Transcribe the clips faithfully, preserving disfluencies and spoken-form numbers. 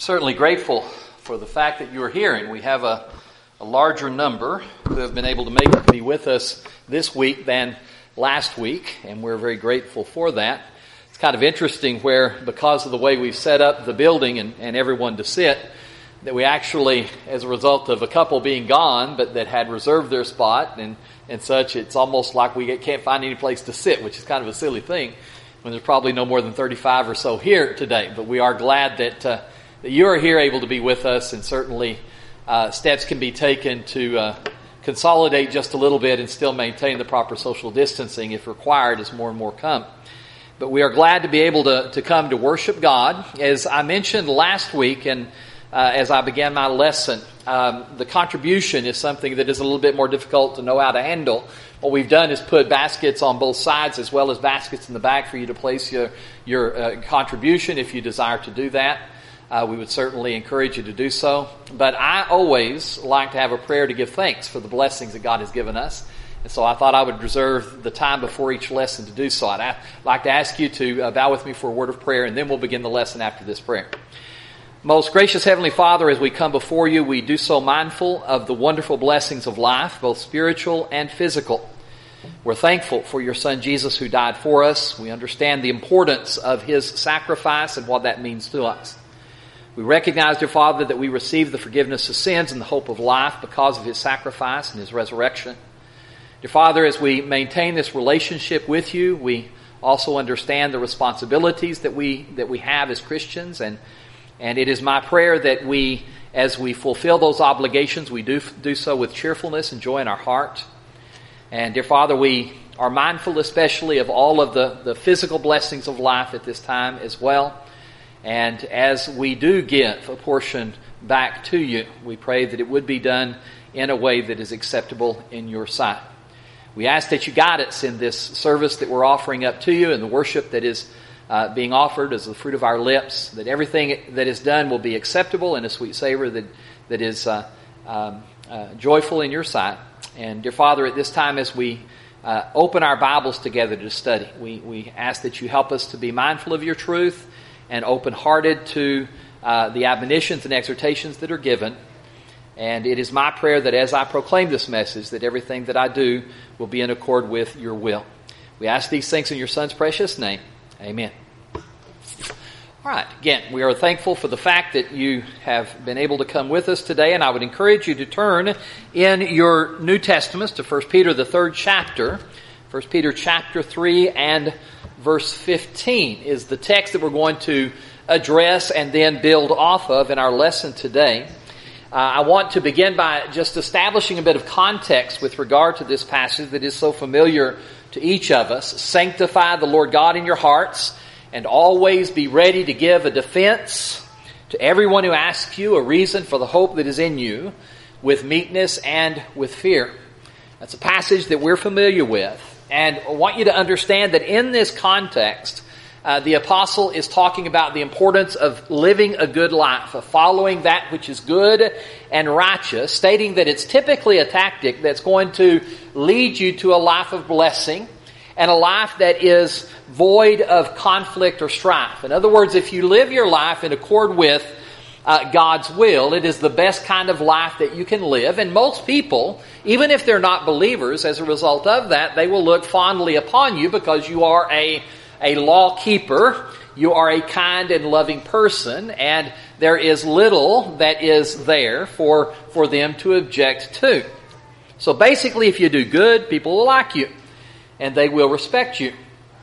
Certainly grateful for the fact that you are here, and we have a, a larger number who have been able to make it be with us this week than last week, and we're very grateful for that. It's kind of interesting where, because of the way we've set up the building and, and everyone to sit, that we actually, as a result of a couple being gone, but that had reserved their spot and, and such, it's almost like we can't find any place to sit, which is kind of a silly thing when there's probably no more than thirty-five or so here today. But we are glad that uh, that you are here able to be with us, and certainly uh, steps can be taken to uh, consolidate just a little bit and still maintain the proper social distancing if required as more and more come. But we are glad to be able to, to come to worship God. As I mentioned last week, and uh, as I began my lesson, um, the contribution is something that is a little bit more difficult to know how to handle. What we've done is put baskets on both sides as well as baskets in the back for you to place your, your uh, contribution if you desire to do that. Uh, we would certainly encourage you to do so. But I always like to have a prayer to give thanks for the blessings that God has given us. And so I thought I would reserve the time before each lesson to do so. I'd like to ask you to uh, bow with me for a word of prayer, and then we'll begin the lesson after this prayer. Most gracious Heavenly Father, as we come before you, we do so mindful of the wonderful blessings of life, both spiritual and physical. We're thankful for your Son Jesus who died for us. We understand the importance of his sacrifice and what that means to us. We recognize, dear Father, that we receive the forgiveness of sins and the hope of life because of his sacrifice and his resurrection. Dear Father, as we maintain this relationship with you, we also understand the responsibilities that we that we have as Christians, and and it is my prayer that we, as we fulfill those obligations, we do do so with cheerfulness and joy in our heart. And dear Father, we are mindful especially of all of the, the physical blessings of life at this time as well. And as we do give a portion back to you, we pray that it would be done in a way that is acceptable in your sight. We ask that you guide us in this service that we're offering up to you and the worship that is uh, being offered as the fruit of our lips, that everything that is done will be acceptable and a sweet savor that, that is uh, um, uh, joyful in your sight. And dear Father, at this time as we uh, open our Bibles together to study, we, we ask that you help us to be mindful of your truth and open-hearted to uh, the admonitions and exhortations that are given. And it is my prayer that as I proclaim this message, that everything that I do will be in accord with your will. We ask these things in your Son's precious name. Amen. All right. Again, we are thankful for the fact that you have been able to come with us today, and I would encourage you to turn in your New Testaments to First Peter, the third chapter. First Peter chapter three and verse fifteen is the text that we're going to address and then build off of in our lesson today. Uh, I want to begin by just establishing a bit of context with regard to this passage that is so familiar to each of us. Sanctify the Lord God in your hearts, and always be ready to give a defense to everyone who asks you a reason for the hope that is in you, with meekness and with fear. That's a passage that we're familiar with. And I want you to understand that in this context, uh, the apostle is talking about the importance of living a good life, of following that which is good and righteous, stating that it's typically a tactic that's going to lead you to a life of blessing and a life that is void of conflict or strife. In other words, if you live your life in accord with Uh, God's will, it is the best kind of life that you can live. And most people, even if they're not believers, as a result of that, they will look fondly upon you because you are a, a law keeper. You are a kind and loving person, and there is little that is there for, for them to object to. So basically, if you do good, people will like you, and they will respect you.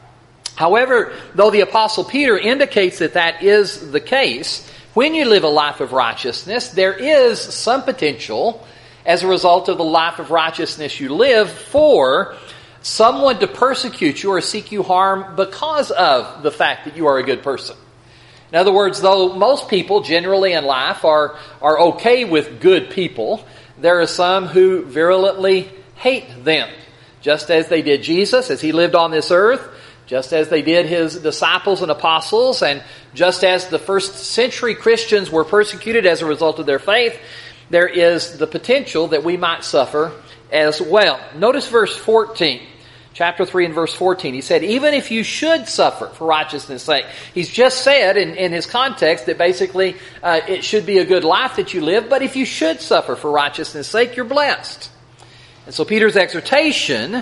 However, though the Apostle Peter indicates that that is the case, when you live a life of righteousness, there is some potential, as a result of the life of righteousness you live, for someone to persecute you or seek you harm because of the fact that you are a good person. In other words, though most people generally in life are, are okay with good people, there are some who virulently hate them, just as they did Jesus as he lived on this earth, just as they did his disciples and apostles, and just as the first century Christians were persecuted as a result of their faith, there is the potential that we might suffer as well. Notice verse fourteen. Chapter three and verse fourteen. He said, even if you should suffer for righteousness' sake. He's just said in, in his context that basically uh, it should be a good life that you live, but if you should suffer for righteousness' sake, you're blessed. And so Peter's exhortation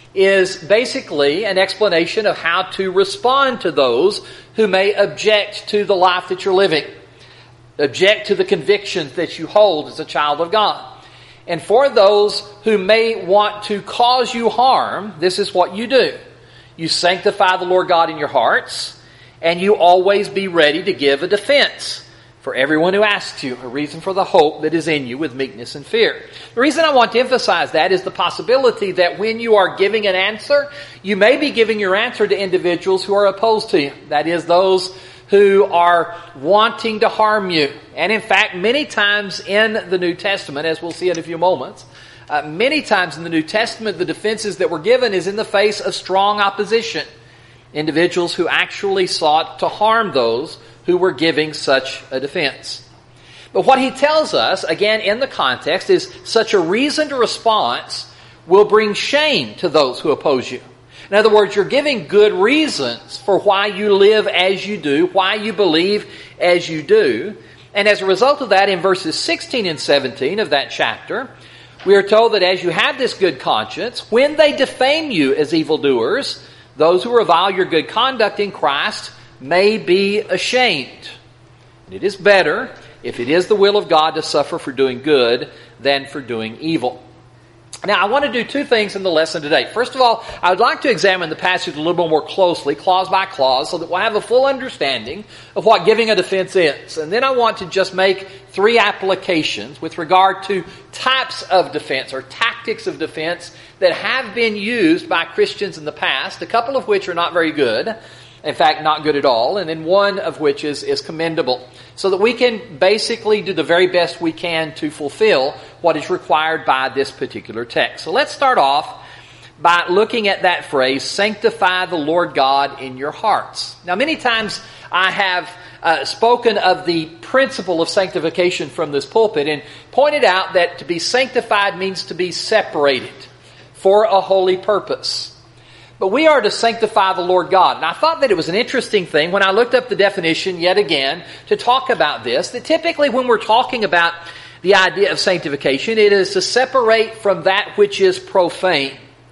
is basically an explanation of how to respond to those who may object to the life that you're living, object to the convictions that you hold as a child of God. And for those who may want to cause you harm, this is what you do. You sanctify the Lord God in your hearts, and you always be ready to give a defense for everyone who asks you, a reason for the hope that is in you with meekness and fear. The reason I want to emphasize that is the possibility that when you are giving an answer, you may be giving your answer to individuals who are opposed to you. That is, those who are wanting to harm you. And in fact, many times in the New Testament, as we'll see in a few moments, uh, many times in the New Testament, the defenses that were given is in the face of strong opposition. Individuals who actually sought to harm those who were giving such a defense. But what he tells us, again in the context, is such a reasoned response will bring shame to those who oppose you. In other words, you're giving good reasons for why you live as you do, why you believe as you do. And as a result of that, in verses sixteen and seventeen of that chapter, we are told that as you have this good conscience, when they defame you as evildoers, those who revile your good conduct in Christ may be ashamed. And it is better, if it is the will of God, to suffer for doing good than for doing evil. Now, I want to do two things in the lesson today. First of all, I would like to examine the passage a little bit more closely, clause by clause, so that we'll have a full understanding of what giving a defense is. And then I want to just make three applications with regard to types of defense or tactics of defense that have been used by Christians in the past, a couple of which are not very good. In fact, not good at all, and then one of which is, is commendable, so that we can basically do the very best we can to fulfill what is required by this particular text. So let's start off by looking at that phrase, sanctify the Lord God in your hearts. Now, many times I have uh, spoken of the principle of sanctification from this pulpit and pointed out that to be sanctified means to be separated for a holy purpose. But we are to sanctify the Lord God. And I thought that it was an interesting thing when I looked up the definition yet again to talk about this, that typically when we're talking about the idea of sanctification, it is to separate from that which is profane.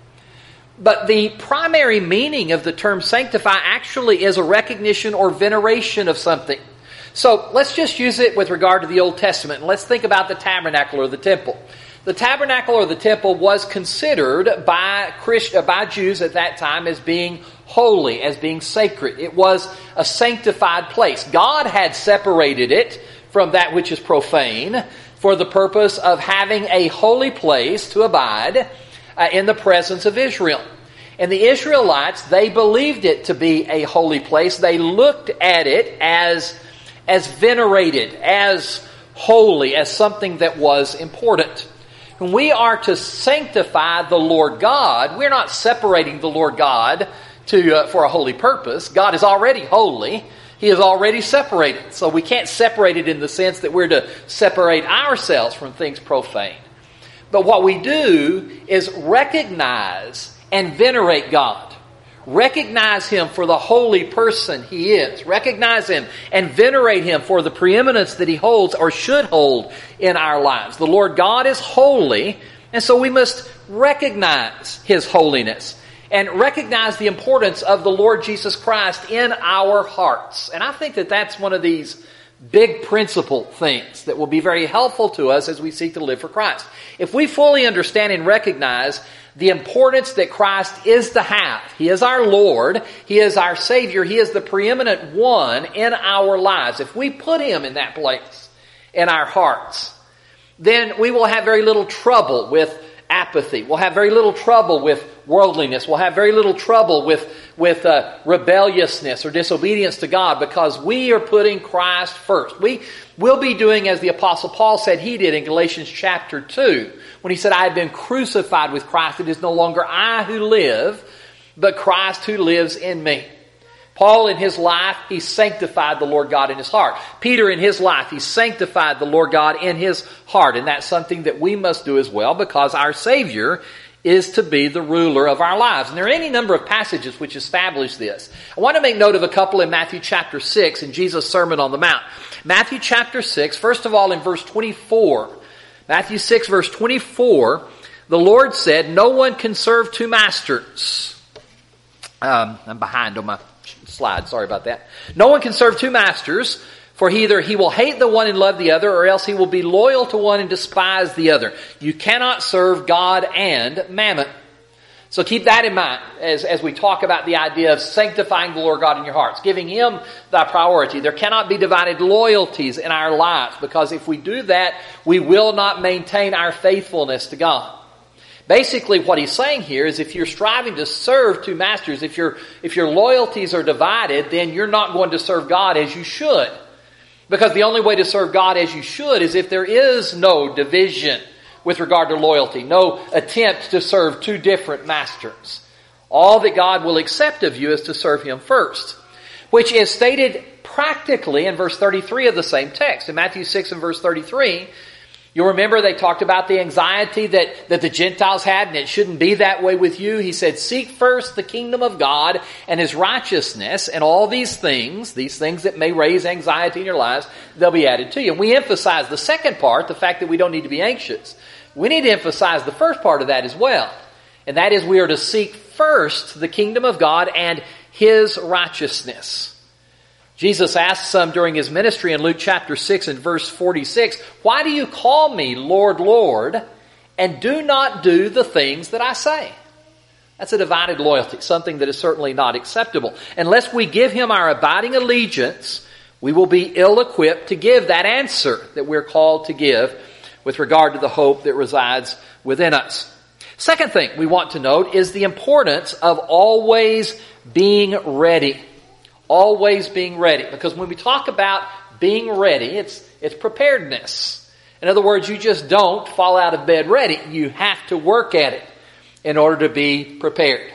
But the primary meaning of the term sanctify actually is a recognition or veneration of something. So let's just use it with regard to the Old Testament. And let's think about the tabernacle or the temple. The tabernacle or the temple was considered by Christ, by Jews at that time as being holy, as being sacred. It was a sanctified place. God had separated it from that which is profane for the purpose of having a holy place to abide uh, in the presence of Israel. And the Israelites, they believed it to be a holy place. They looked at it as, as venerated, as holy, as something that was important. When we are to sanctify the Lord God, we're not separating the Lord God to uh, for a holy purpose. God is already holy. He is already separated. So we can't separate it in the sense that we're to separate ourselves from things profane. But what we do is recognize and venerate God. Recognize Him for the holy person He is. Recognize Him and venerate Him for the preeminence that He holds or should hold in our lives. The Lord God is holy, and so we must recognize His holiness and recognize the importance of the Lord Jesus Christ in our hearts. And I think that that's one of these big principle things that will be very helpful to us as we seek to live for Christ. If we fully understand and recognize the importance that Christ is to have. He is our Lord. He is our Savior. He is the preeminent one in our lives. If we put Him in that place in our hearts, then we will have very little trouble with apathy. We'll have very little trouble with worldliness. We'll have very little trouble with, with uh, rebelliousness or disobedience to God because we are putting Christ first. We will be doing as the Apostle Paul said he did in Galatians chapter two when he said, I have been crucified with Christ. It is no longer I who live, but Christ who lives in me. Paul in his life, he sanctified the Lord God in his heart. Peter in his life, he sanctified the Lord God in his heart. And that's something that we must do as well because our Savior is to be the ruler of our lives. And there are any number of passages which establish this. I want to make note of a couple in Matthew chapter six in Jesus' Sermon on the Mount. Matthew chapter six, first of all in verse twenty-four. Matthew six verse twenty-four, the Lord said, "No one can serve two masters." Um, I'm behind on my slide, sorry about that. "No one can serve two masters, for either he will hate the one and love the other, or else he will be loyal to one and despise the other. You cannot serve God and mammon." So keep that in mind as, as we talk about the idea of sanctifying the Lord God in your hearts, giving Him thy priority. There cannot be divided loyalties in our lives, because if we do that, we will not maintain our faithfulness to God. Basically, what he's saying here is if you're striving to serve two masters, if your if your loyalties are divided, then you're not going to serve God as you should. Because the only way to serve God as you should is if there is no division with regard to loyalty, no attempt to serve two different masters. All that God will accept of you is to serve Him first, which is stated practically in verse thirty-three of the same text. In Matthew six and verse thirty-three, you'll remember they talked about the anxiety that, that the Gentiles had, and it shouldn't be that way with you. He said, "Seek first the kingdom of God and His righteousness, and all these things, these things that may raise anxiety in your lives, they'll be added to you." And we emphasize the second part, the fact that we don't need to be anxious. We need to emphasize the first part of that as well. And that is we are to seek first the kingdom of God and His righteousness. Jesus asked some during His ministry in Luke chapter six and verse forty-six, "Why do you call me Lord, Lord, and do not do the things that I say?" That's a divided loyalty, something that is certainly not acceptable. Unless we give Him our abiding allegiance, we will be ill-equipped to give that answer that we're called to give with regard to the hope that resides within us. Second thing we want to note is the importance of always being ready. Always being ready. Because when we talk about being ready, it's it's preparedness. In other words, you just don't fall out of bed ready. You have to work at it in order to be prepared.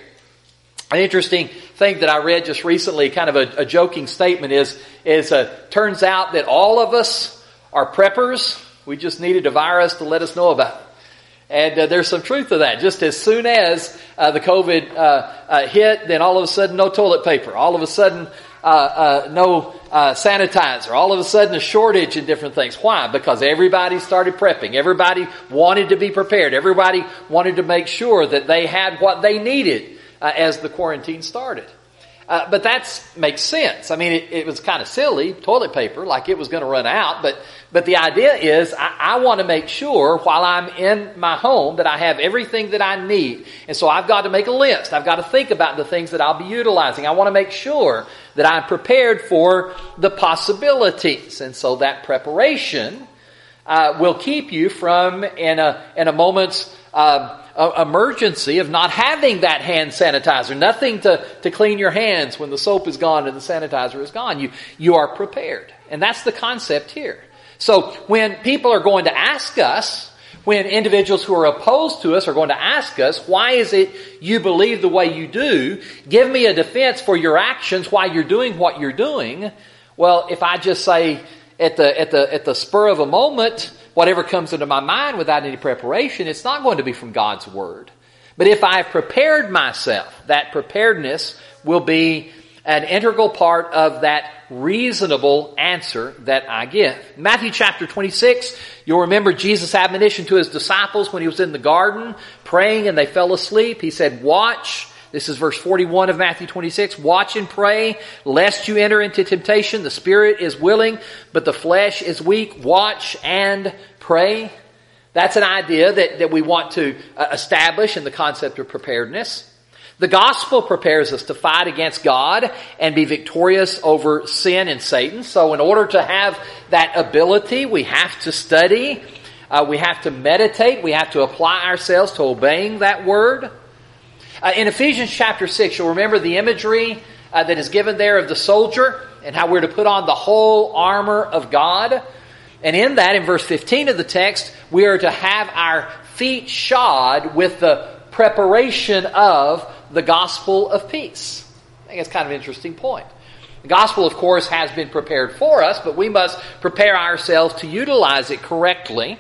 An interesting thing that I read just recently, kind of a, a joking statement, is, is uh, turns out that all of us are preppers. We just needed a virus to let us know about it. And uh, there's some truth to that. Just as soon as uh, the COVID uh, uh, hit, then all of a sudden no toilet paper. All of a sudden uh, uh, no uh, sanitizer. All of a sudden a shortage in different things. Why? Because everybody started prepping. Everybody wanted to be prepared. Everybody wanted to make sure that they had what they needed uh, as the quarantine started. Uh, but that makes sense. I mean, it, it was kind of silly, toilet paper, like it was going to run out. But but the idea is I, I want to make sure while I'm in my home that I have everything that I need. And so I've got to make a list. I've got to think about the things that I'll be utilizing. I want to make sure that I'm prepared for the possibilities. And so that preparation uh, will keep you from, in a, in a moment's uh emergency of not having that hand sanitizer, nothing to, to clean your hands when the soap is gone and the sanitizer is gone. You, you are prepared. And that's the concept here. So when people are going to ask us, when individuals who are opposed to us are going to ask us, why is it you believe the way you do? Give me a defense for your actions while you're doing what you're doing. Well, if I just say at the, at the, at the spur of a moment, whatever comes into my mind without any preparation, it's not going to be from God's Word. But if I've prepared myself, that preparedness will be an integral part of that reasonable answer that I give. Matthew chapter twenty-six, you'll remember Jesus' admonition to His disciples when He was in the garden praying and they fell asleep. He said, watch. This is verse forty-one of Matthew twenty-six. Watch and pray, lest you enter into temptation. The spirit is willing, but the flesh is weak. Watch and pray. That's an idea that, that we want to uh, establish in the concept of preparedness. The gospel prepares us to fight against God and be victorious over sin and Satan. So in order to have that ability, we have to study. Uh, we have to meditate. We have to apply ourselves to obeying that word. Uh, in Ephesians chapter six, you'll remember the imagery uh, that is given there of the soldier and how we're to put on the whole armor of God. And in that, in verse fifteen of the text, we are to have our feet shod with the preparation of the gospel of peace. I think it's kind of an interesting point. The gospel, of course, has been prepared for us, but we must prepare ourselves to utilize it correctly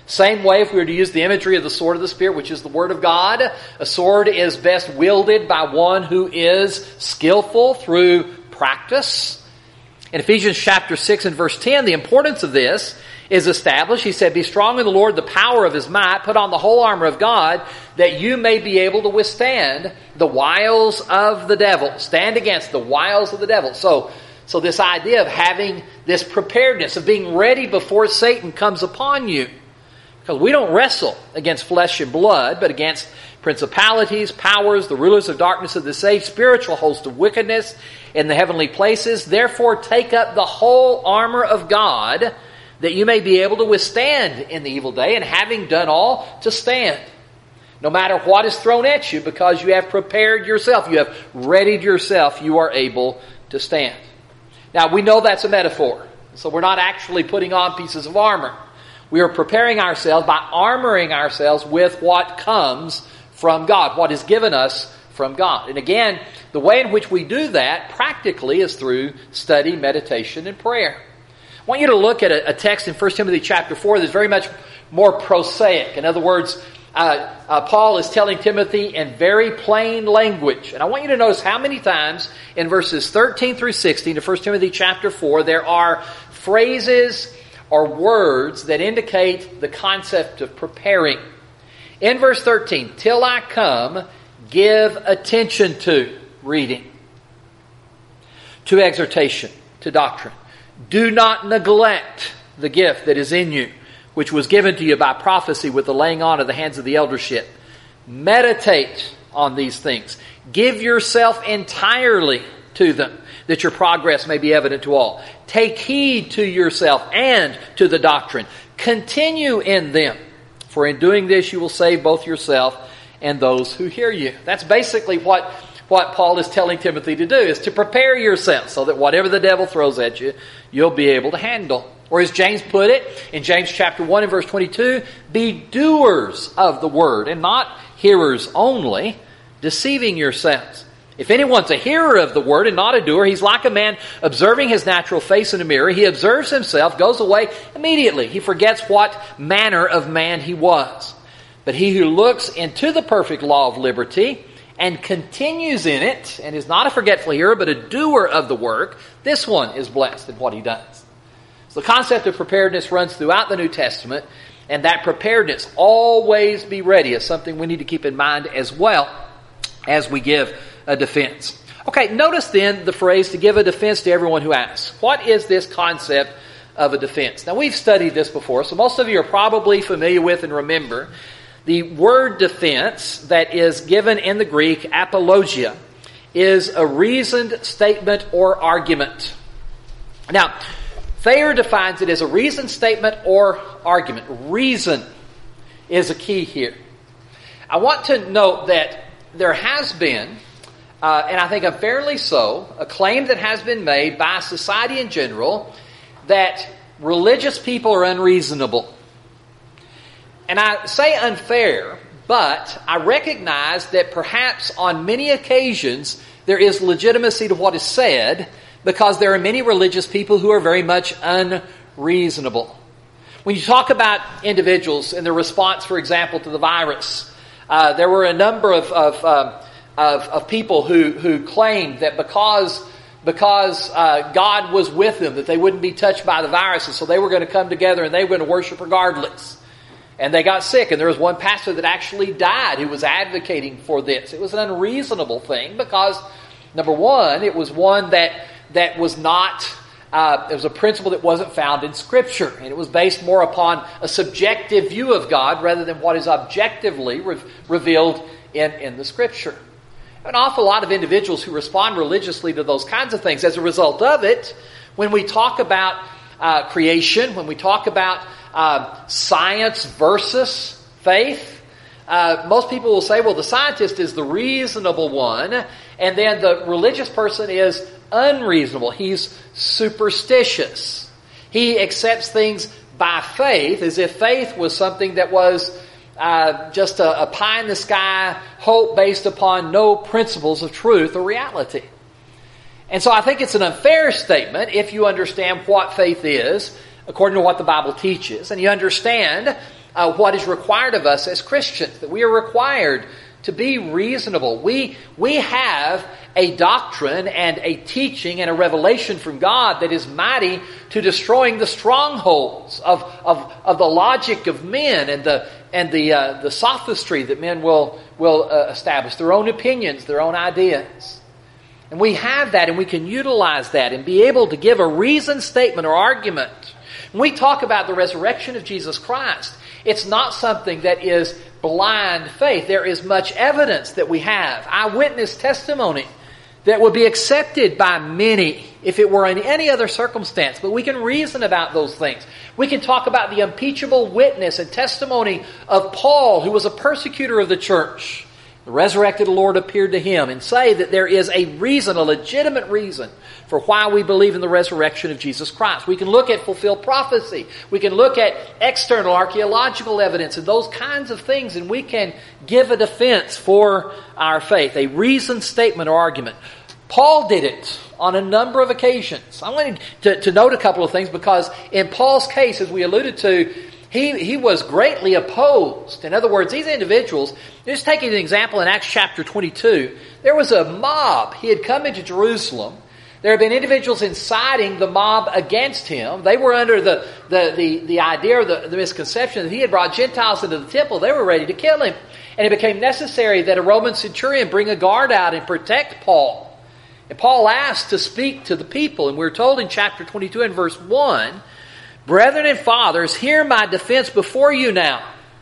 Same way, if we were to use the imagery of the sword of the Spirit, which is the Word of God, a sword is best wielded by one who is skillful through practice. In Ephesians chapter six and verse ten, the importance of this is established. He said, "Be strong in the Lord, the power of His might. Put on the whole armor of God, that you may be able to withstand the wiles of the devil." Stand against the wiles of the devil. So, so this idea of having this preparedness, of being ready before Satan comes upon you. Because we don't wrestle against flesh and blood, but against principalities, powers, the rulers of darkness of this age, spiritual hosts of wickedness in the heavenly places. Therefore, take up the whole armor of God, that you may be able to withstand in the evil day, and having done all, to stand. No matter what is thrown at you, because you have prepared yourself, you have readied yourself, you are able to stand. Now, we know that's a metaphor. So we're not actually putting on pieces of armor. We are preparing ourselves by armoring ourselves with what comes from God, what is given us from God. And again, the way in which we do that practically is through study, meditation, and prayer. I want you to look at a, a text in First Timothy chapter four that's very much more prosaic. In other words, uh, uh, Paul is telling Timothy in very plain language. And I want you to notice how many times in verses thirteen through sixteen of First Timothy chapter four there are phrases or words that indicate the concept of preparing. In verse thirteen, "Till I come, give attention to," reading, "to exhortation, to doctrine. Do not neglect the gift that is in you, which was given to you by prophecy with the laying on of the hands of the eldership. Meditate on these things. Give yourself entirely to them, that your progress may be evident to all. Take heed to yourself and to the doctrine. Continue in them, for in doing this you will save both yourself and those who hear you." That's basically what, what Paul is telling Timothy to do, is to prepare yourself so that whatever the devil throws at you, you'll be able to handle. Or as James put it in James chapter one and verse twenty-two, "Be doers of the word and not hearers only, deceiving yourselves. If anyone's a hearer of the word and not a doer, he's like a man observing his natural face in a mirror. He observes himself, goes away immediately. He forgets what manner of man he was. But he who looks into the perfect law of liberty and continues in it, and is not a forgetful hearer, but a doer of the work, this one is blessed in what he does." So the concept of preparedness runs throughout the New Testament, and that preparedness, always be ready, is something we need to keep in mind as well as we give a defense. Okay, notice then the phrase, "to give a defense to everyone who asks." What is this concept of a defense? Now, we've studied this before, so most of you are probably familiar with and remember the word defense that is given in the Greek, apologia, is a reasoned statement or argument. Now, Thayer defines it as a reasoned statement or argument. Reason is a key here. I want to note that there has been, uh, and I think unfairly so, a claim that has been made by society in general that religious people are unreasonable. And I say unfair, but I recognize that perhaps on many occasions there is legitimacy to what is said, because there are many religious people who are very much unreasonable. When you talk about individuals and their response, for example, to the virus, uh, there were a number of of, um, of of people who who claimed that because because uh, God was with them, that they wouldn't be touched by the virus, and so they were going to come together and they were going to worship regardless. And they got sick, and there was one pastor that actually died who was advocating for this. It was an unreasonable thing because, number one, it was one that that was not, uh, it was a principle that wasn't found in Scripture. And it was based more upon a subjective view of God rather than what is objectively re- revealed in, in the Scripture. An awful lot of individuals who respond religiously to those kinds of things. As a result of it, when we talk about uh, creation, when we talk about uh, science versus faith, Uh, most people will say, well, the scientist is the reasonable one, and then the religious person is unreasonable. He's superstitious. He accepts things by faith, as if faith was something that was uh, just a, a pie-in-the-sky hope based upon no principles of truth or reality. And so I think it's an unfair statement if you understand what faith is, according to what the Bible teaches, and you understand uh, what is required of us as Christians, that we are required to be reasonable. We, we have a doctrine and a teaching and a revelation from God that is mighty to destroying the strongholds of, of, of the logic of men and the and the uh, the sophistry that men will will uh, establish, their own opinions, their own ideas. And we have that, and we can utilize that and be able to give a reasoned statement or argument. When we talk about the resurrection of Jesus Christ, it's not something that is blind faith. There is much evidence that we have, eyewitness testimony, that would be accepted by many if it were in any other circumstance. But we can reason about those things. We can talk about the unimpeachable witness and testimony of Paul, who was a persecutor of the church. The resurrected Lord appeared to him, and say that there is a reason, a legitimate reason, for why we believe in the resurrection of Jesus Christ. We can look at fulfilled prophecy. We can look at external archaeological evidence and those kinds of things, and we can give a defense for our faith, a reasoned statement or argument. Paul did it on a number of occasions. I wanted to, to note a couple of things, because in Paul's case, as we alluded to, He, he was greatly opposed. In other words, these individuals, just taking an example in Acts chapter twenty-two, there was a mob. He had come into Jerusalem. There had been individuals inciting the mob against him. They were under the, the, the, the idea or the, the misconception that he had brought Gentiles into the temple. They were ready to kill him. And it became necessary that a Roman centurion bring a guard out and protect Paul. And Paul asked to speak to the people. And we're told in chapter twenty-two and verse one, "Brethren and fathers, hear my defense before you now."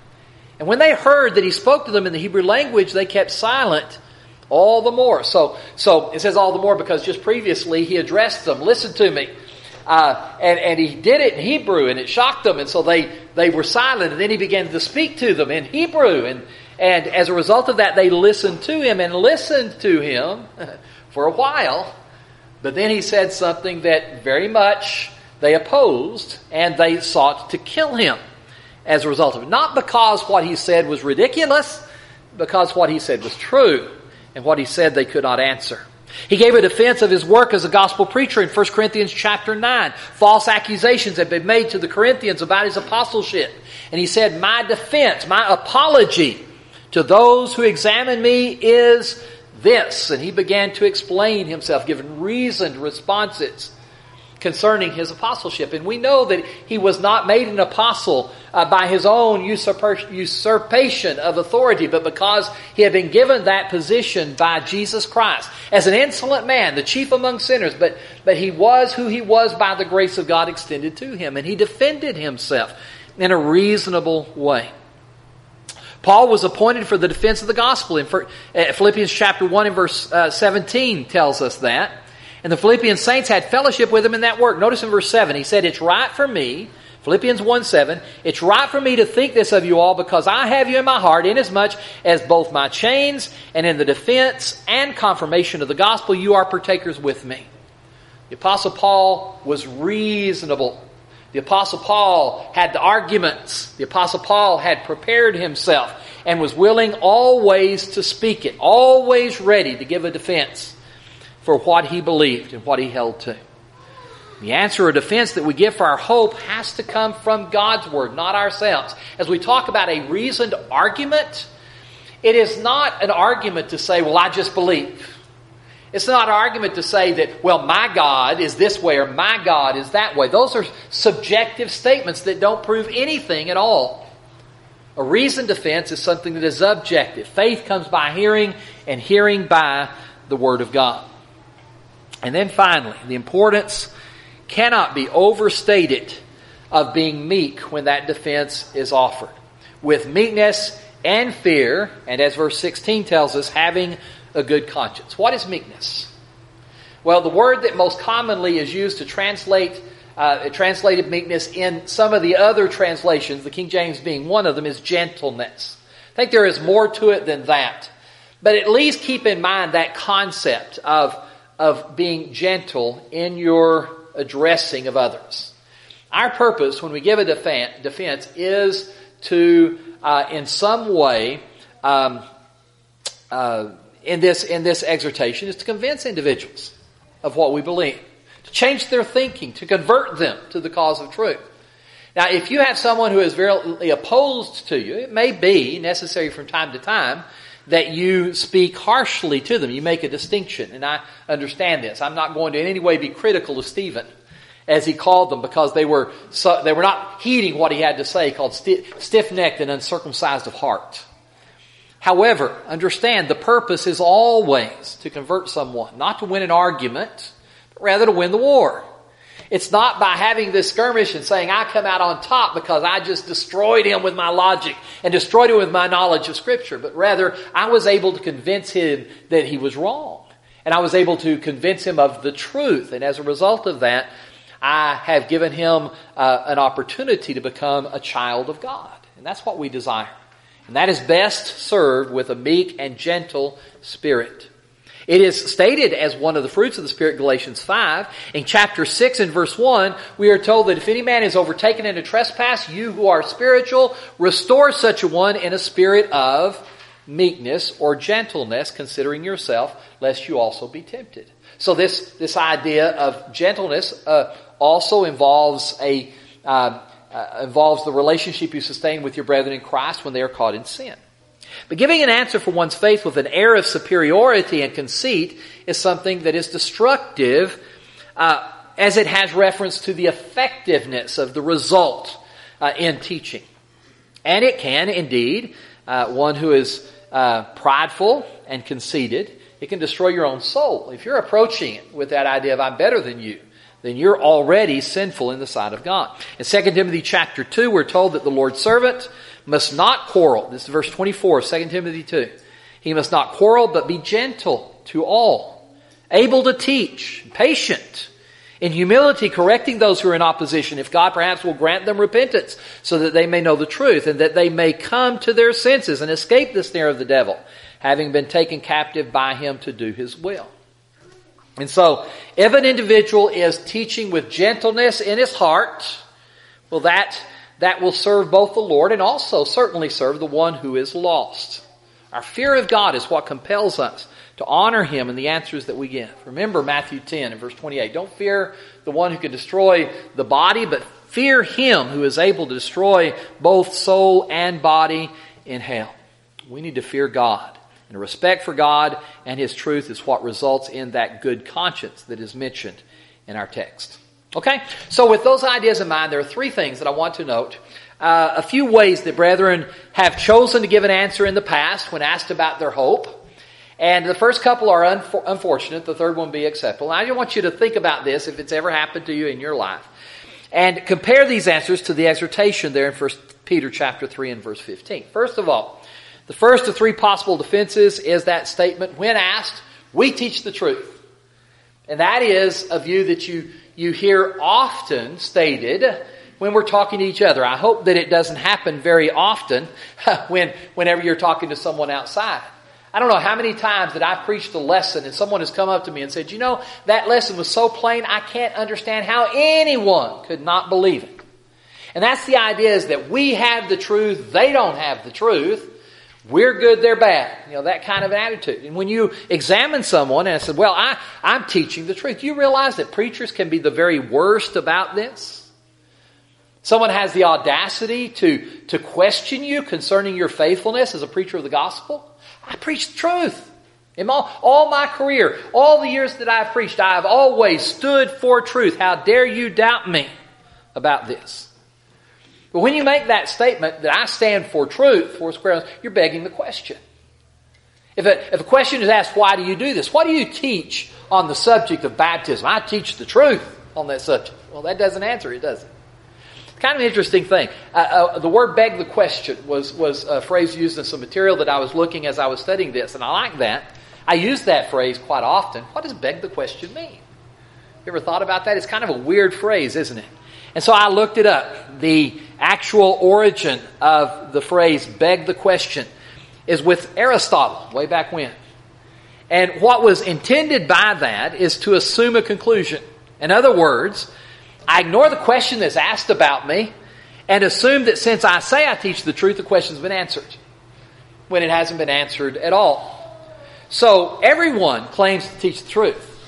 And when they heard that he spoke to them in the Hebrew language, they kept silent all the more. So, so it says all the more because just previously he addressed them. Listen to me. Uh, and, and he did it in Hebrew, and it shocked them. And so they, they were silent. And then he began to speak to them in Hebrew. And, and as a result of that, they listened to him and listened to him for a while. But then he said something that very much they opposed, and they sought to kill him as a result of it. Not because what he said was ridiculous, because what he said was true, and what he said they could not answer. He gave a defense of his work as a gospel preacher in First Corinthians chapter nine. False accusations had been made to the Corinthians about his apostleship. And he said, "My defense, my apology to those who examine me is this." And he began to explain himself, giving reasoned responses concerning his apostleship. And we know that he was not made an apostle uh, by his own usurper- usurpation of authority, but because he had been given that position by Jesus Christ. As an insolent man, the chief among sinners, but, but he was who he was by the grace of God extended to him. And he defended himself in a reasonable way. Paul was appointed for the defense of the gospel. In Philippians chapter one and verse seventeen tells us that. And the Philippian saints had fellowship with him in that work. Notice in verse seven, he said, "It's right for me," Philippians one seven, "it's right for me to think this of you all, because I have you in my heart, inasmuch as both my chains and in the defense and confirmation of the gospel you are partakers with me." The Apostle Paul was reasonable. The Apostle Paul had the arguments. The Apostle Paul had prepared himself and was willing always to speak it, always ready to give a defense for what he believed and what he held to. The answer or defense that we give for our hope has to come from God's Word, not ourselves. As we talk about a reasoned argument, it is not an argument to say, well, I just believe. It's not an argument to say that, well, my God is this way or my God is that way. Those are subjective statements that don't prove anything at all. A reasoned defense is something that is objective. Faith comes by hearing, and hearing by the Word of God. And then finally, the importance cannot be overstated of being meek when that defense is offered. With meekness and fear, and as verse sixteen tells us, having a good conscience. What is meekness? Well, the word that most commonly is used to translate uh, translated meekness in some of the other translations, the King James being one of them, is gentleness. I think there is more to it than that. But at least keep in mind that concept of of being gentle in your addressing of others. Our purpose when we give a defense is to, uh, in some way, um, uh, in this in this exhortation, is to convince individuals of what we believe, to change their thinking, to convert them to the cause of truth. Now, if you have someone who is very opposed to you, it may be necessary from time to time that you speak harshly to them. You make a distinction, and I understand this. I'm not going to in any way be critical of Stephen, as he called them, because they were so, they were not heeding what he had to say, called stiff-necked and uncircumcised of heart. However, understand the purpose is always to convert someone, not to win an argument, but rather to win the war. It's not by having this skirmish and saying, I come out on top because I just destroyed him with my logic and destroyed him with my knowledge of Scripture. But rather, I was able to convince him that he was wrong. And I was able to convince him of the truth. And as a result of that, I have given him uh, an opportunity to become a child of God. And that's what we desire. And that is best served with a meek and gentle spirit. It is stated as one of the fruits of the Spirit, Galatians five. In chapter six and verse one, we are told that if any man is overtaken in a trespass, you who are spiritual, restore such a one in a spirit of meekness or gentleness, considering yourself, lest you also be tempted. So this, this idea of gentleness uh, also involves a uh, uh, involves the relationship you sustain with your brethren in Christ when they are caught in sin. But giving an answer for one's faith with an air of superiority and conceit is something that is destructive, uh, as it has reference to the effectiveness of the result uh, in teaching. And it can, indeed, uh, one who is uh, prideful and conceited, it can destroy your own soul. If you're approaching it with that idea of I'm better than you, then you're already sinful in the sight of God. In Second Timothy chapter two, we're told that the Lord's servant must not quarrel. This is verse twenty-four of Second Timothy two. He must not quarrel, but be gentle to all, able to teach, patient, in humility correcting those who are in opposition, if God perhaps will grant them repentance, so that they may know the truth, and that they may come to their senses and escape the snare of the devil, having been taken captive by him to do his will. And so, if an individual is teaching with gentleness in his heart, well, that That will serve both the Lord and also certainly serve the one who is lost. Our fear of God is what compels us to honor Him in the answers that we give. Remember Matthew ten and verse twenty-eight. Don't fear the one who can destroy the body, but fear Him who is able to destroy both soul and body in hell. We need to fear God. And respect for God and His truth is what results in that good conscience that is mentioned in our text. Okay, so with those ideas in mind, there are three things that I want to note. Uh, a few ways that brethren have chosen to give an answer in the past when asked about their hope. And the first couple are unfor- unfortunate. The third one be acceptable. Now, I just want you to think about this if it's ever happened to you in your life. And compare these answers to the exhortation there in First Peter chapter three and verse fifteen. First of all, the first of three possible defenses is that statement, when asked, we teach the truth. And that is a view that you you hear often stated when we're talking to each other. I hope that it doesn't happen very often when whenever you're talking to someone outside. I don't know how many times that I've preached a lesson and someone has come up to me and said, you know, that lesson was so plain, I can't understand how anyone could not believe it. And that's the idea, is that we have the truth, they don't have the truth. We're good, they're bad. You know, that kind of attitude. And when you examine someone and say, well, I, I'm teaching the truth, you realize that preachers can be the very worst about this? Someone has the audacity to, to question you concerning your faithfulness as a preacher of the gospel. I preach the truth. In all, all my career, all the years that I've preached, I have always stood for truth. How dare you doubt me about this? But when you make that statement that I stand for truth, for square, you're begging the question. If a, if a question is asked, why do you do this? What do you teach on the subject of baptism? I teach the truth on that subject. Well, that doesn't answer it, does it? It's kind of an interesting thing. Uh, uh, the word beg the question was, was a phrase used in some material that I was looking as I was studying this, and I like that. I use that phrase quite often. What does beg the question mean? You ever thought about that? It's kind of a weird phrase, isn't it? And so I looked it up. The actual origin of the phrase beg the question is with Aristotle, way back when. And what was intended by that is to assume a conclusion. In other words, I ignore the question that's asked about me and assume that since I say I teach the truth, the question's been answered, when it hasn't been answered at all. So everyone claims to teach the truth.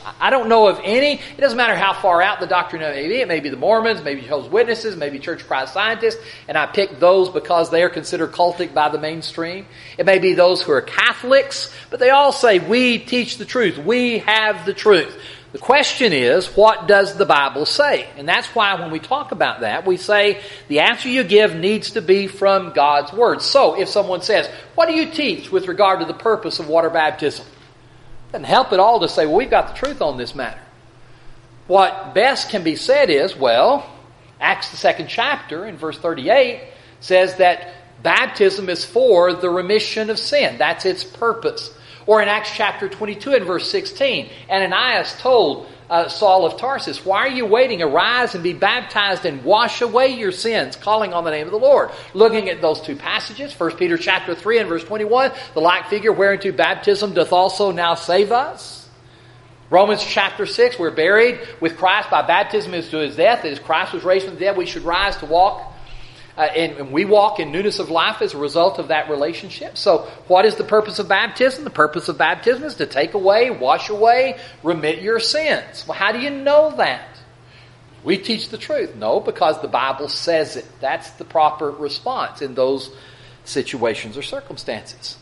I don't know of any, it doesn't matter how far out the doctrine may be. It may be the Mormons, maybe Jehovah's Witnesses, maybe Church of Christ Scientists, and I pick those because they are considered cultic by the mainstream. It may be those who are Catholics, but they all say, we teach the truth. We have the truth. The question is, what does the Bible say? And that's why when we talk about that, we say the answer you give needs to be from God's Word. So if someone says, what do you teach with regard to the purpose of water baptism? It doesn't help at all to say, well, we've got the truth on this matter. What best can be said is, well, Acts the second chapter in verse thirty-eight says that baptism is for the remission of sin. That's its purpose. Or in Acts chapter twenty-two and verse sixteen, Ananias told uh, Saul of Tarsus, why are you waiting? Arise and be baptized and wash away your sins, calling on the name of the Lord. Looking at those two passages, First Peter chapter three and verse twenty-one, the like figure whereunto baptism doth also now save us. Romans chapter six, we're buried with Christ by baptism as to His death. As Christ was raised from the dead, we should rise to walk. Uh, and, and we walk in newness of life as a result of that relationship. So what is the purpose of baptism? The purpose of baptism is to take away, wash away, remit your sins. Well, how do you know that? We teach the truth. No, because the Bible says it. That's the proper response in those situations or circumstances.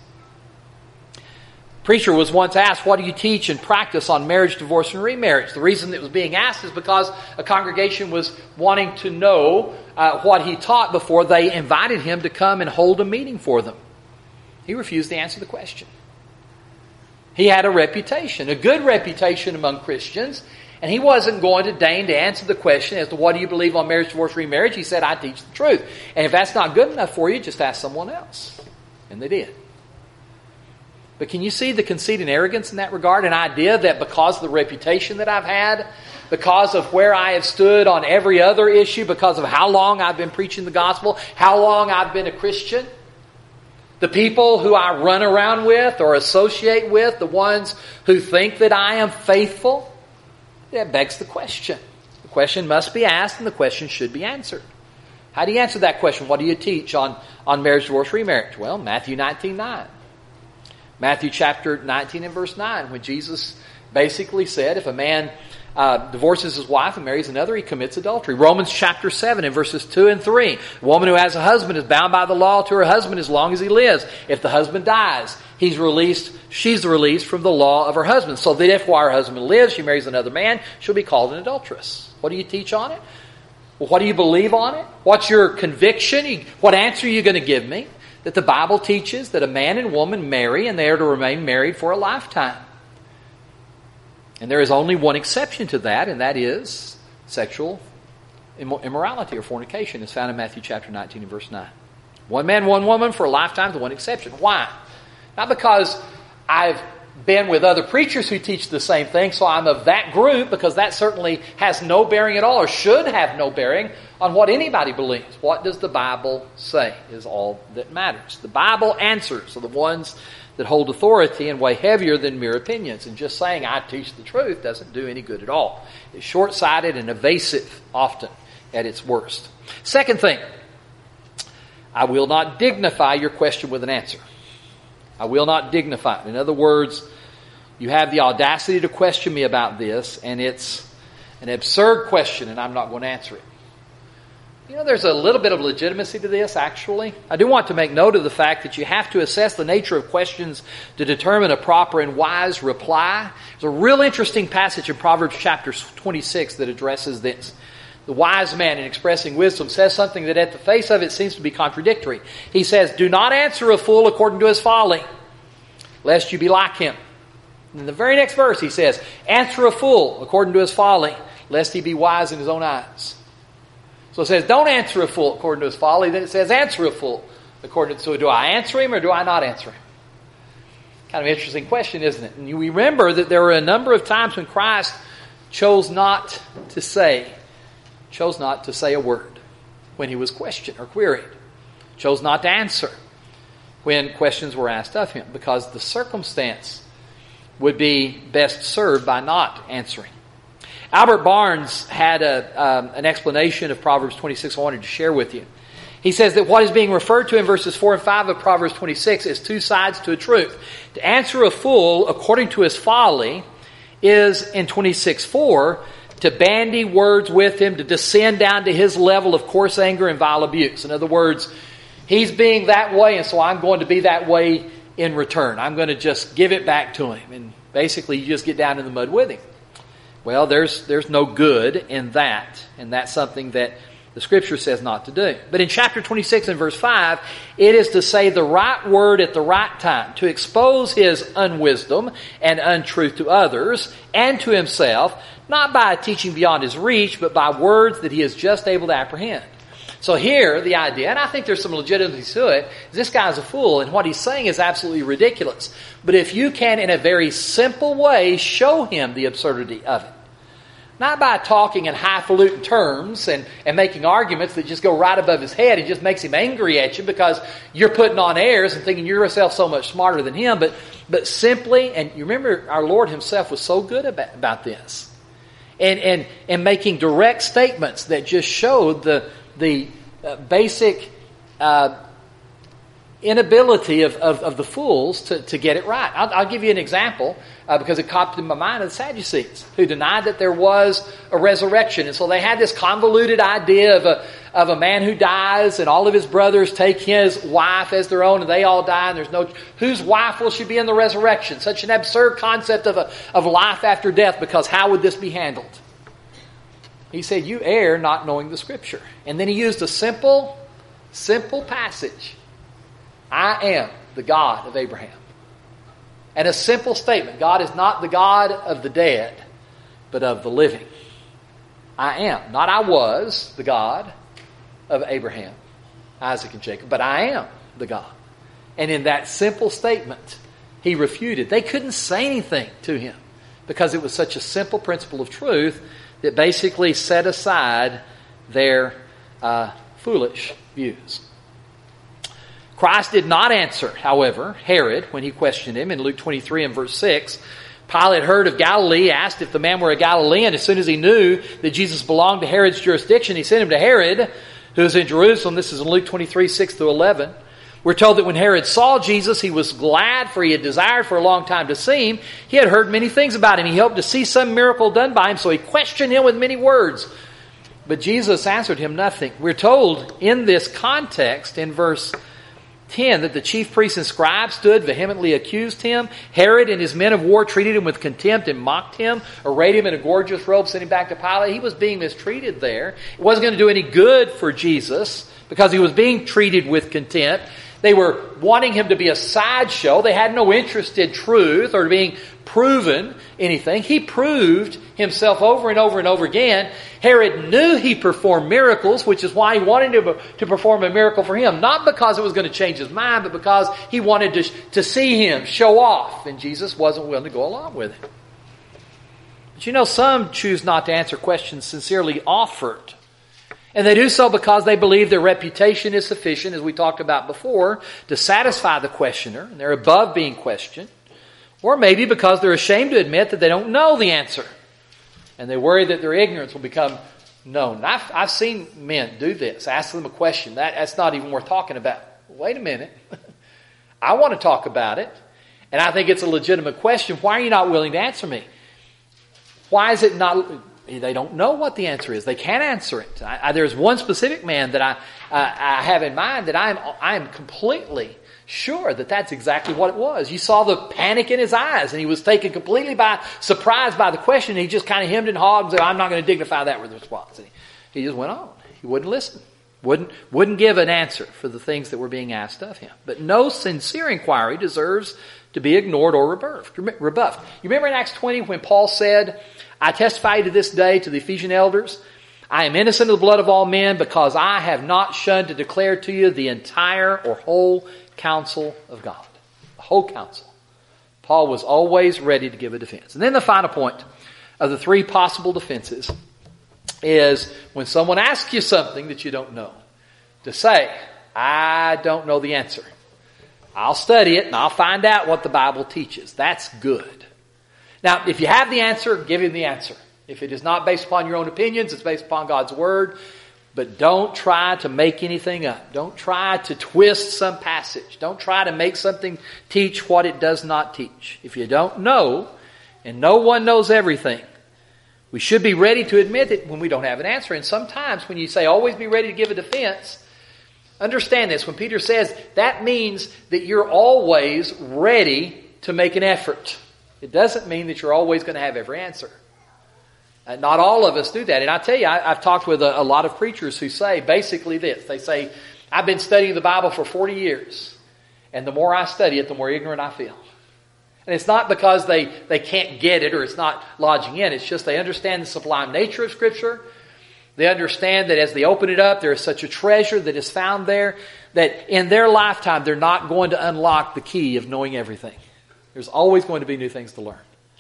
Preacher was once asked, what do you teach and practice on marriage, divorce, and remarriage? The reason it was being asked is because a congregation was wanting to know uh, what he taught before they invited him to come and hold a meeting for them. He refused to answer the question. He had a reputation, a good reputation among Christians, and he wasn't going to deign to answer the question as to what do you believe on marriage, divorce, remarriage. He said, I teach the truth. And if that's not good enough for you, just ask someone else. And they did. But can you see the conceit and arrogance in that regard? An idea that because of the reputation that I've had, because of where I have stood on every other issue, because of how long I've been preaching the gospel, how long I've been a Christian, the people who I run around with or associate with, the ones who think that I am faithful, that begs the question. The question must be asked and the question should be answered. How do you answer that question? What do you teach on, on marriage, divorce, remarriage? Well, Matthew nineteen nine. Matthew chapter nineteen and verse nine, when Jesus basically said if a man uh, divorces his wife and marries another, he commits adultery. Romans chapter seven and verses two and three. A woman who has a husband is bound by the law to her husband as long as he lives. If the husband dies, he's released, she's released from the law of her husband. So that if while her husband lives, she marries another man, she'll be called an adulteress. What do you teach on it? Well, what do you believe on it? What's your conviction? What answer are you going to give me? That the Bible teaches that a man and woman marry and they are to remain married for a lifetime. And there is only one exception to that, and that is sexual immorality or fornication, as found in Matthew chapter nineteen and verse nine. One man, one woman for a lifetime, the one exception. Why? Not because I've been with other preachers who teach the same thing, so I'm of that group, because that certainly has no bearing at all, or should have no bearing on what anybody believes. What does the Bible say is all that matters. The Bible answers are the ones that hold authority and weigh heavier than mere opinions. And just saying I teach the truth doesn't do any good at all. It's short-sighted and evasive often at its worst. Second thing, I will not dignify your question with an answer. I will not dignify it. In other words, you have the audacity to question me about this, and it's an absurd question, and I'm not going to answer it. You know, there's a little bit of legitimacy to this, actually. I do want to make note of the fact that you have to assess the nature of questions to determine a proper and wise reply. There's a real interesting passage in Proverbs chapter twenty-six that addresses this. The wise man, in expressing wisdom, says something that at the face of it seems to be contradictory. He says, do not answer a fool according to his folly, lest you be like him. And in the very next verse he says, answer a fool according to his folly, lest he be wise in his own eyes. So it says, don't answer a fool according to his folly. Then it says, answer a fool according to... So do I answer him or do I not answer him? Kind of an interesting question, isn't it? And you remember that there were a number of times when Christ chose not to say, chose not to say a word when he was questioned or queried. Chose not to answer when questions were asked of him, because the circumstance would be best served by not answering. Albert Barnes had a, um, an explanation of Proverbs twenty-six I wanted to share with you. He says that what is being referred to in verses four and five of Proverbs twenty-six is two sides to a truth. To answer a fool according to his folly is in twenty-six four to bandy words with him, to descend down to his level of coarse anger and vile abuse. In other words, he's being that way, and so I'm going to be that way in return. I'm going to just give it back to him. And basically, you just get down in the mud with him. Well, there's there's no good in that, and that's something that the Scripture says not to do. But in chapter twenty-six and verse five, it is to say the right word at the right time, to expose his unwisdom and untruth to others and to himself, not by a teaching beyond his reach, but by words that he is just able to apprehend. So here, the idea, and I think there's some legitimacy to it, is this guy's a fool, and what he's saying is absolutely ridiculous. But if you can, in a very simple way, show him the absurdity of it, not by talking in highfalutin terms and, and making arguments that just go right above his head and just makes him angry at you because you're putting on airs and thinking you're yourself so much smarter than him, but but simply, and you remember our Lord himself was so good about, about this, and, and, and making direct statements that just showed the the uh, basic uh, inability of, of, of the fools to, to get it right. I'll, I'll give you an example uh, because it popped in my mind of the Sadducees, who denied that there was a resurrection. And so they had this convoluted idea of a, of a man who dies and all of his brothers take his wife as their own and they all die and there's no... Whose wife will she be in the resurrection? Such an absurd concept of, a, of life after death, because how would this be handled? He said, you err not knowing the Scripture. And then he used a simple, simple passage. I am the God of Abraham. And a simple statement. God is not the God of the dead, but of the living. I am. Not I was the God of Abraham, Isaac, and Jacob, but I am the God. And in that simple statement, he refuted. They couldn't say anything to him because it was such a simple principle of truth that basically set aside their uh, foolish views. Christ did not answer, however, Herod when he questioned him in Luke twenty-three and verse six. Pilate heard of Galilee, asked if the man were a Galilean. As soon as he knew that Jesus belonged to Herod's jurisdiction, he sent him to Herod, who was in Jerusalem. This is in Luke twenty-three, six through eleven. We're told that when Herod saw Jesus, he was glad, for he had desired for a long time to see him. He had heard many things about him. He hoped to see some miracle done by him, so he questioned him with many words. But Jesus answered him nothing. We're told in this context, in verse ten, that the chief priests and scribes stood, vehemently accused him. Herod and his men of war treated him with contempt and mocked him, arrayed him in a gorgeous robe, sent him back to Pilate. He was being mistreated there. It wasn't going to do any good for Jesus because he was being treated with contempt. They were wanting him to be a sideshow. They had no interest in truth or being proven anything. He proved himself over and over and over again. Herod knew he performed miracles, which is why he wanted to, to perform a miracle for him. Not because it was going to change his mind, but because he wanted to, to see him show off. And Jesus wasn't willing to go along with it. But you know, some choose not to answer questions sincerely offered. And they do so because they believe their reputation is sufficient, as we talked about before, to satisfy the questioner, and they're above being questioned. Or maybe because they're ashamed to admit that they don't know the answer, and they worry that their ignorance will become known. I've, I've seen men do this, ask them a question. That, that's not even worth talking about. Wait a minute. I want to talk about it, and I think it's a legitimate question. Why are you not willing to answer me? Why is it not... They don't know what the answer is. They can't answer it. I, I, there's one specific man that I, uh, I have in mind that I am I am completely sure that that's exactly what it was. You saw the panic in his eyes, and he was taken completely by surprise by the question. He just kind of hemmed and hawed and said, "I'm not going to dignify that with a response." And he, he just went on. He wouldn't listen. Wouldn't wouldn't give an answer for the things that were being asked of him. But no sincere inquiry deserves to be ignored or rebuffed. rebuffed. You remember in Acts twenty when Paul said, I testify to this day to the Ephesian elders, I am innocent of the blood of all men because I have not shunned to declare to you the entire or whole counsel of God. The whole counsel. Paul was always ready to give a defense. And then the final point of the three possible defenses is when someone asks you something that you don't know, to say, I don't know the answer. I'll study it and I'll find out what the Bible teaches. That's good. Now, if you have the answer, give him the answer. If it is not based upon your own opinions, it's based upon God's Word. But don't try to make anything up. Don't try to twist some passage. Don't try to make something teach what it does not teach. If you don't know, and no one knows everything. We should be ready to admit it when we don't have an answer. And sometimes when you say always be ready to give a defense, understand this. When Peter says, that means that you're always ready to make an effort. It doesn't mean that you're always going to have every answer. Uh, not all of us do that. And I tell you, I, I've talked with a, a lot of preachers who say basically this. They say, I've been studying the Bible for forty years. And the more I study it, the more ignorant I feel. And it's not because they, they can't get it or it's not lodging in. It's just they understand the sublime nature of Scripture. They understand that as they open it up, there is such a treasure that is found there that in their lifetime, they're not going to unlock the key of knowing everything. There's always going to be new things to learn.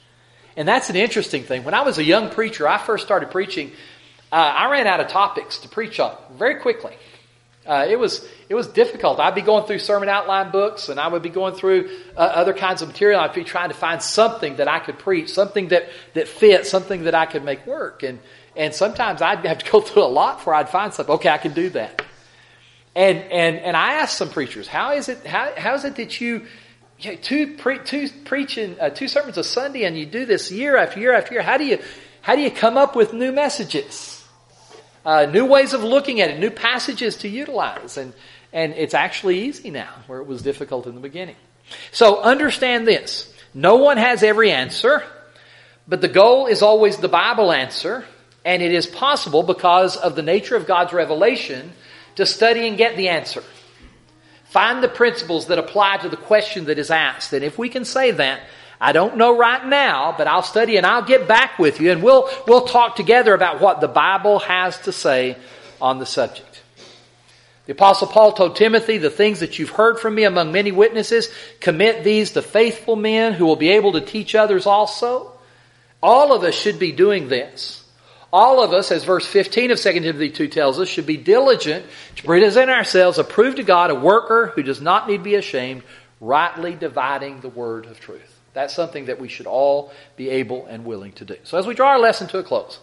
And that's an interesting thing. When I was a young preacher, I first started preaching, uh, I ran out of topics to preach on very quickly. Uh, it was it was difficult. I'd be going through sermon outline books, and I would be going through uh, other kinds of material. I'd be trying to find something that I could preach, something that, that fit, something that I could make work. And and sometimes I'd have to go through a lot before I'd find something. Okay, I can do that. And and and I asked some preachers, how is it how how is it that you, you know, two pre, two preaching uh, two sermons a Sunday, and you do this year after year after year? How do you how do you come up with new messages? Uh, new ways of looking at it, new passages to utilize. And, and it's actually easy now, where it was difficult in the beginning. So understand this. No one has every answer, but the goal is always the Bible answer. And it is possible, because of the nature of God's revelation, to study and get the answer. Find the principles that apply to the question that is asked. And if we can say that, I don't know right now, but I'll study and I'll get back with you, and we'll we'll talk together about what the Bible has to say on the subject. The Apostle Paul told Timothy, the things that you've heard from me among many witnesses, commit these to faithful men who will be able to teach others also. All of us should be doing this. All of us, as verse fifteen of Second Timothy two tells us, should be diligent to present ourselves approved to God, a worker who does not need to be ashamed, rightly dividing the word of truth. That's something that we should all be able and willing to do. So as we draw our lesson to a close,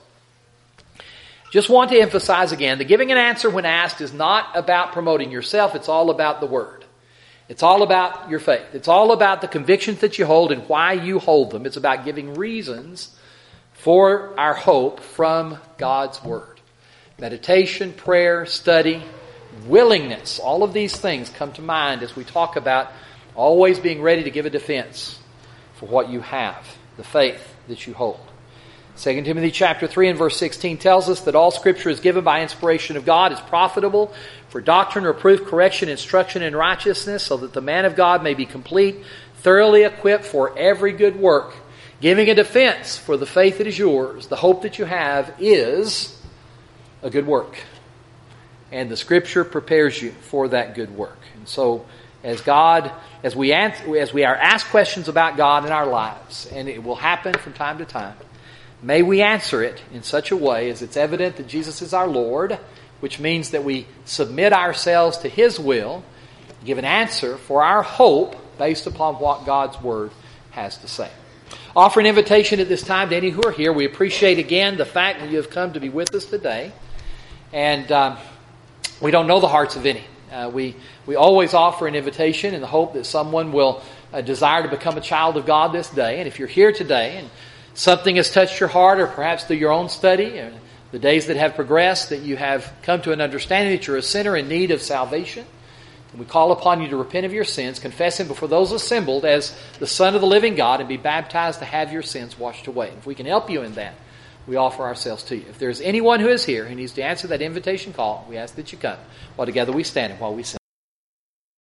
just want to emphasize again that giving an answer when asked is not about promoting yourself. It's all about the Word. It's all about your faith. It's all about the convictions that you hold and why you hold them. It's about giving reasons for our hope from God's Word. Meditation, prayer, study, willingness, all of these things come to mind as we talk about always being ready to give a defense for what you have, the faith that you hold. Second Timothy chapter three and verse sixteen tells us that all Scripture is given by inspiration of God, is profitable for doctrine, reproof, correction, instruction in righteousness, so that the man of God may be complete, thoroughly equipped for every good work. Giving a defense for the faith that is yours, the hope that you have, is a good work. And the Scripture prepares you for that good work. And so, as God, as we answer, as we are asked questions about God in our lives, and it will happen from time to time, may we answer it in such a way as it's evident that Jesus is our Lord, which means that we submit ourselves to His will, give an answer for our hope based upon what God's Word has to say. Offer an invitation at this time to any who are here. We appreciate again the fact that you have come to be with us today, and um, we don't know the hearts of any. Uh, we we always offer an invitation in the hope that someone will uh, desire to become a child of God this day. And if you're here today and something has touched your heart, or perhaps through your own study or the days that have progressed, that you have come to an understanding that you're a sinner in need of salvation, and we call upon you to repent of your sins, confess Him before those assembled as the Son of the living God, and be baptized to have your sins washed away. And if we can help you in that, we offer ourselves to you. If there's anyone who is here who needs to answer that invitation call, we ask that you come. While together we stand and while we sing.